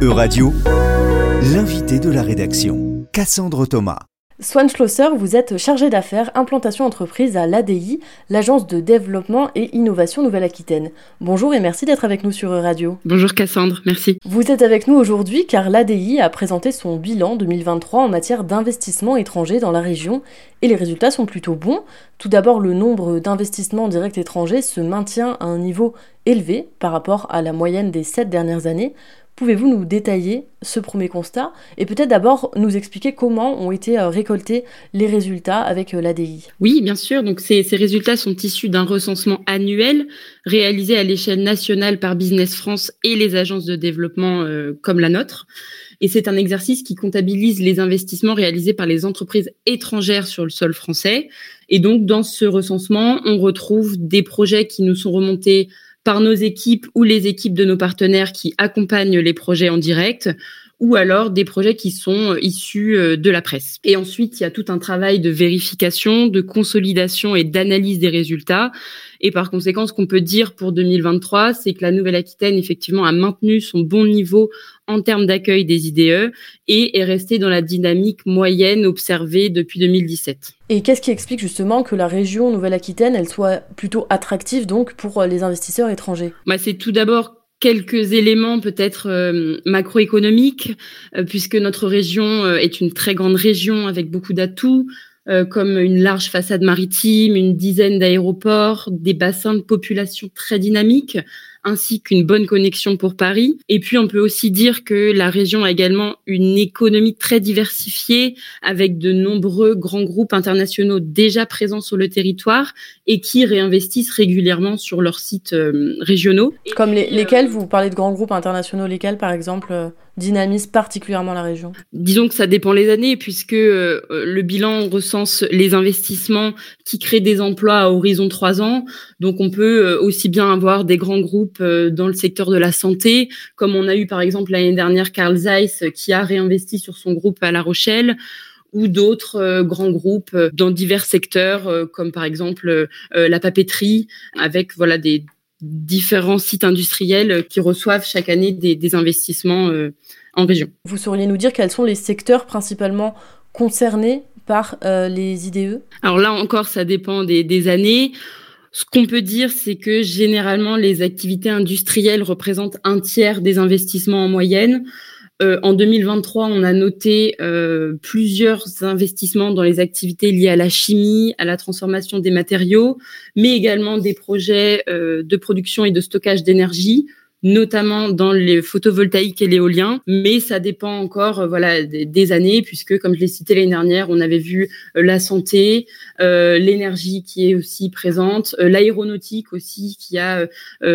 Euradio, l'invité de la rédaction, Cassandre Thomas. Swan Schlosser, vous êtes chargé d'affaires implantation entreprise à l'ADI, l'Agence de développement et innovation Nouvelle-Aquitaine. Bonjour et merci d'être avec nous sur Euradio. Bonjour Cassandre, merci. Vous êtes avec nous aujourd'hui car l'ADI a présenté son bilan 2023 en matière d'investissement étranger dans la région et les résultats sont plutôt bons. Tout d'abord, le nombre d'investissements directs étrangers se maintient à un niveau élevé par rapport à la moyenne des 7 dernières années. Pouvez-vous nous détailler ce premier constat et peut-être d'abord nous expliquer comment ont été récoltés les résultats avec l'ADI ? Oui, bien sûr. Donc ces résultats sont issus d'un recensement annuel réalisé à l'échelle nationale par Business France et les agences de développement comme la nôtre. Et c'est un exercice qui comptabilise les investissements réalisés par les entreprises étrangères sur le sol français. Et donc dans ce recensement, on retrouve des projets qui nous sont remontés par nos équipes ou les équipes de nos partenaires qui accompagnent les projets en direct, ou alors des projets qui sont issus de la presse. Et ensuite, il y a tout un travail de vérification, de consolidation et d'analyse des résultats. Et par conséquent, ce qu'on peut dire pour 2023, c'est que la Nouvelle-Aquitaine, effectivement, a maintenu son bon niveau en termes d'accueil des IDE et est restée dans la dynamique moyenne observée depuis 2017. Et qu'est-ce qui explique justement que la région Nouvelle-Aquitaine, elle soit plutôt attractive donc pour les investisseurs étrangers ? C'est tout d'abord quelques éléments peut-être macroéconomiques, puisque notre région est une très grande région avec beaucoup d'atouts, comme une large façade maritime, une dizaine d'aéroports, des bassins de population très dynamiques, ainsi qu'une bonne connexion pour Paris. Et puis, on peut aussi dire que la région a également une économie très diversifiée, avec de nombreux grands groupes internationaux déjà présents sur le territoire et qui réinvestissent régulièrement sur leurs sites régionaux. Comme lesquels, vous parlez de grands groupes internationaux, lesquels, par exemple, dynamisent particulièrement la région ? Disons que ça dépend les années, puisque le bilan recense les investissements qui créent des emplois à horizon 3 ans. Donc, on peut aussi bien avoir des grands groupes dans le secteur de la santé, comme on a eu par exemple l'année dernière Carl Zeiss qui a réinvesti sur son groupe à La Rochelle, ou d'autres grands groupes dans divers secteurs, comme par exemple la papeterie, avec des différents sites industriels qui reçoivent chaque année des investissements en région. Vous sauriez nous dire quels sont les secteurs principalement concernés par les IDE ? Alors là encore, ça dépend des années. Ce qu'on peut dire, c'est que généralement, les activités industrielles représentent un tiers des investissements en moyenne. En 2023, on a noté plusieurs investissements dans les activités liées à la chimie, à la transformation des matériaux, mais également des projets de production et de stockage d'énergie, notamment dans les photovoltaïques et l'éolien, mais ça dépend encore des années, puisque comme je l'ai cité l'année dernière, on avait vu la santé, l'énergie qui est aussi présente, l'aéronautique aussi qui a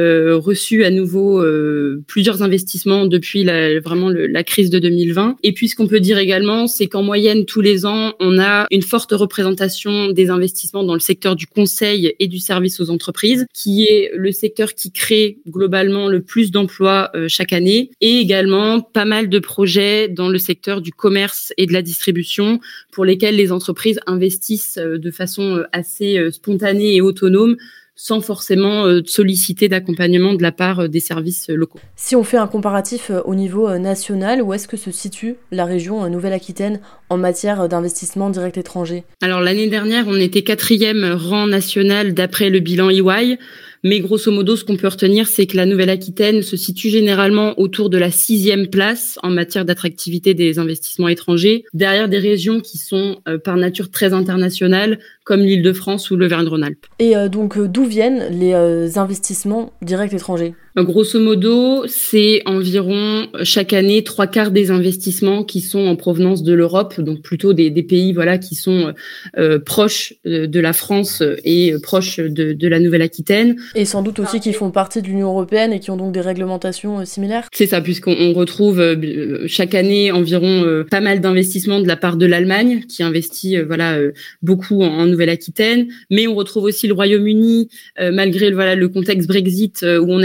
reçu à nouveau plusieurs investissements depuis la crise de 2020. Et puis ce qu'on peut dire également, c'est qu'en moyenne tous les ans, on a une forte représentation des investissements dans le secteur du conseil et du service aux entreprises, qui est le secteur qui crée globalement le plus d'emplois chaque année, et également pas mal de projets dans le secteur du commerce et de la distribution pour lesquels les entreprises investissent de façon assez spontanée et autonome, sans forcément solliciter d'accompagnement de la part des services locaux. Si on fait un comparatif au niveau national, où est-ce que se situe la région Nouvelle-Aquitaine en matière d'investissement direct étranger ? Alors l'année dernière, on était 4e rang national d'après le bilan EY. Mais grosso modo, ce qu'on peut retenir, c'est que la Nouvelle-Aquitaine se situe généralement autour de la 6e place en matière d'attractivité des investissements étrangers, derrière des régions qui sont par nature très internationales, comme l'Île-de-France ou l'Auvergne-Rhône-Alpes. Et donc, d'où viennent les investissements directs étrangers ? Grosso modo, c'est environ chaque année 3/4 des investissements qui sont en provenance de l'Europe, donc plutôt des pays qui sont proches de la France et proches de la Nouvelle-Aquitaine. Et sans doute aussi qui font partie de l'Union européenne et qui ont donc des réglementations similaires ? C'est ça, puisqu'on retrouve chaque année environ pas mal d'investissements de la part de l'Allemagne, qui investit beaucoup en Nouvelle-Aquitaine, mais on retrouve aussi le Royaume-Uni, malgré le contexte Brexit, où on a vu un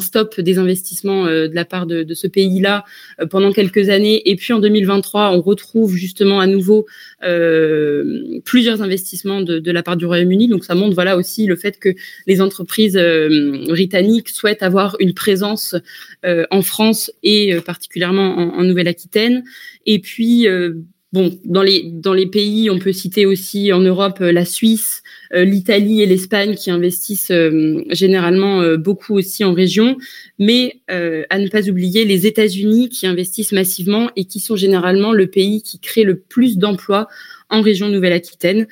stop des investissements de la part de ce pays-là pendant quelques années. Et puis en 2023, on retrouve justement à nouveau plusieurs investissements de la part du Royaume-Uni. Donc ça montre aussi le fait que les entreprises britanniques souhaitent avoir une présence en France et particulièrement en Nouvelle-Aquitaine. Et puis dans les pays, on peut citer aussi en Europe la Suisse, l'Italie et l'Espagne qui investissent généralement beaucoup aussi en région, mais à ne pas oublier les États-Unis qui investissent massivement et qui sont généralement le pays qui crée le plus d'emplois en région Nouvelle-Aquitaine.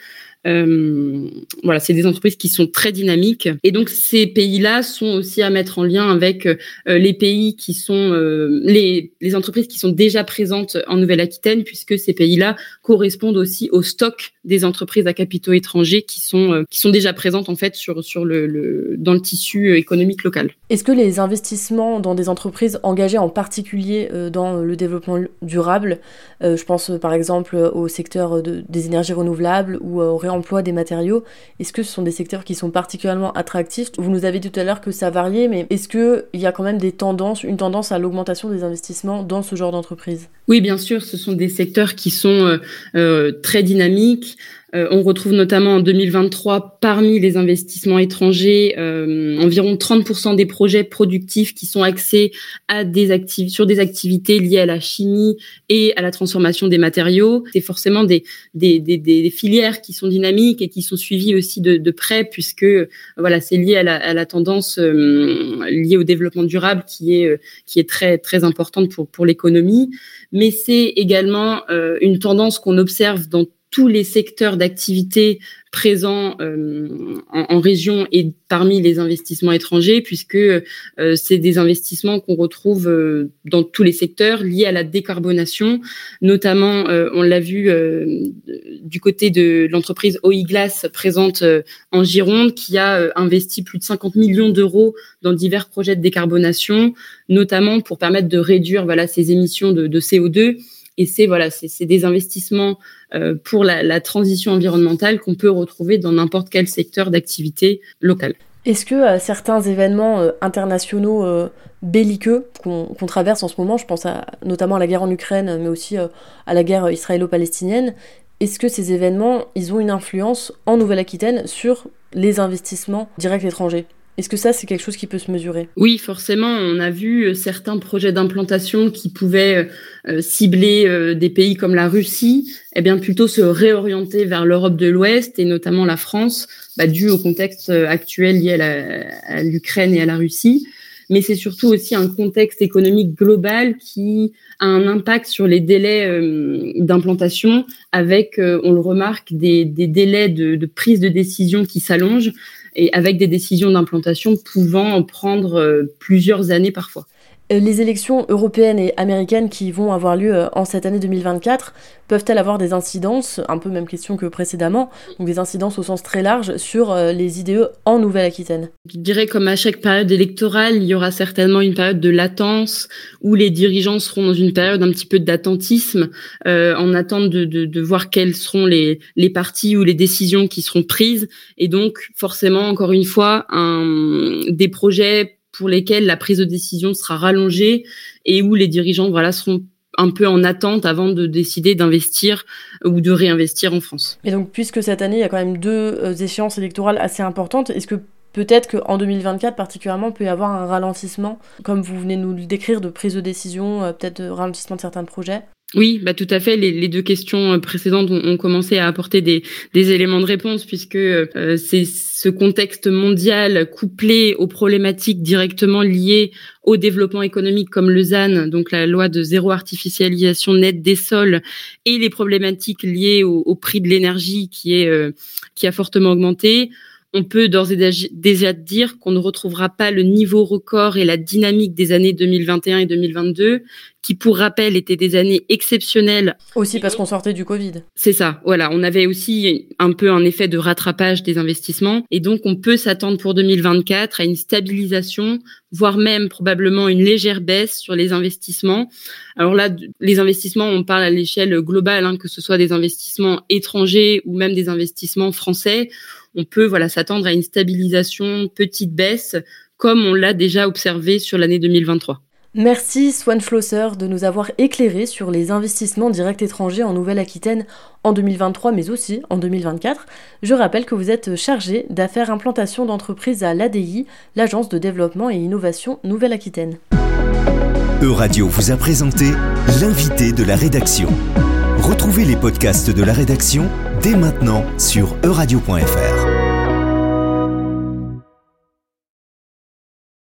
C'est des entreprises qui sont très dynamiques et donc ces pays-là sont aussi à mettre en lien avec les pays qui sont les entreprises qui sont déjà présentes en Nouvelle-Aquitaine, puisque ces pays-là correspondent aussi au stock des entreprises à capitaux étrangers qui sont déjà présentes en fait dans le tissu économique local. Est-ce que les investissements dans des entreprises engagées en particulier dans le développement durable, je pense par exemple au secteur des énergies renouvelables ou au réemploi des matériaux, est-ce que ce sont des secteurs qui sont particulièrement attractifs? Vous nous avez dit tout à l'heure que ça variait, mais est-ce qu'il y a quand même une tendance à l'augmentation des investissements dans ce genre d'entreprise? Oui, bien sûr, ce sont des secteurs qui sont très dynamiques. On retrouve notamment en 2023 parmi les investissements étrangers environ 30% des projets productifs qui sont axés sur des activités liées à la chimie et à la transformation des matériaux. C'est forcément des filières qui sont dynamiques et qui sont suivies aussi de près, puisque c'est lié à la tendance liée au développement durable qui est très très importante pour l'économie. Mais c'est également une tendance qu'on observe dans tous les secteurs d'activité présents en région et parmi les investissements étrangers, puisque c'est des investissements qu'on retrouve dans tous les secteurs liés à la décarbonation. Notamment, on l'a vu du côté de l'entreprise OIGlass présente en Gironde, qui a investi plus de 50 millions d'euros dans divers projets de décarbonation, notamment pour permettre de réduire ses émissions de CO2. Et c'est des investissements pour la transition environnementale qu'on peut retrouver dans n'importe quel secteur d'activité locale. Est-ce que certains événements internationaux belliqueux qu'on traverse en ce moment, je pense notamment à la guerre en Ukraine, mais aussi à la guerre israélo-palestinienne, est-ce que ces événements, ils ont une influence en Nouvelle-Aquitaine sur les investissements directs étrangers ? Est-ce que ça, c'est quelque chose qui peut se mesurer? Oui, forcément. On a vu certains projets d'implantation qui pouvaient cibler des pays comme la Russie, plutôt se réorienter vers l'Europe de l'Ouest et notamment la France, dû au contexte actuel lié à l'Ukraine et à la Russie. Mais c'est surtout aussi un contexte économique global qui a un impact sur les délais d'implantation avec, on le remarque, des délais de prise de décision qui s'allongent, et avec des décisions d'implantation pouvant prendre plusieurs années parfois. Les élections européennes et américaines qui vont avoir lieu en cette année 2024, peuvent-elles avoir des incidences, un peu même question que précédemment, donc des incidences au sens très large sur les IDE en Nouvelle-Aquitaine? Je dirais comme à chaque période électorale, il y aura certainement une période de latence où les dirigeants seront dans une période un petit peu d'attentisme, en attente de voir quels seront les partis ou les décisions qui seront prises. Et donc, forcément, encore une fois, des projets pour lesquels la prise de décision sera rallongée et où les dirigeants seront un peu en attente avant de décider d'investir ou de réinvestir en France. Et donc, puisque cette année, il y a quand même 2 échéances électorales assez importantes, est-ce que peut-être qu'en 2024 particulièrement, peut y avoir un ralentissement, comme vous venez de nous le décrire, de prise de décision, peut-être de ralentissement de certains projets? Oui, tout à fait. Les 2 questions précédentes ont commencé à apporter des éléments de réponse, puisque c'est ce contexte mondial couplé aux problématiques directement liées au développement économique comme le ZAN, donc la loi de zéro artificialisation nette des sols, et les problématiques liées au prix de l'énergie qui a fortement augmenté. On peut d'ores et déjà dire qu'on ne retrouvera pas le niveau record et la dynamique des années 2021 et 2022, qui, pour rappel, étaient des années exceptionnelles. Aussi parce qu'on sortait du Covid. C'est ça, voilà. On avait aussi un peu un effet de rattrapage des investissements. Et donc, on peut s'attendre pour 2024 à une stabilisation, voire même probablement une légère baisse sur les investissements. Alors là, les investissements, on parle à l'échelle globale, que ce soit des investissements étrangers ou même des investissements français. On peut s'attendre à une stabilisation, petite baisse, comme on l'a déjà observé sur l'année 2023. Merci Swan Schlosser de nous avoir éclairé sur les investissements directs étrangers en Nouvelle-Aquitaine en 2023 mais aussi en 2024. Je rappelle que vous êtes chargé d'affaires implantation d'entreprises à l'ADI, l'Agence de développement et innovation Nouvelle-Aquitaine. Euradio vous a présenté l'invité de la rédaction. Retrouvez les podcasts de la rédaction dès maintenant sur euradio.fr.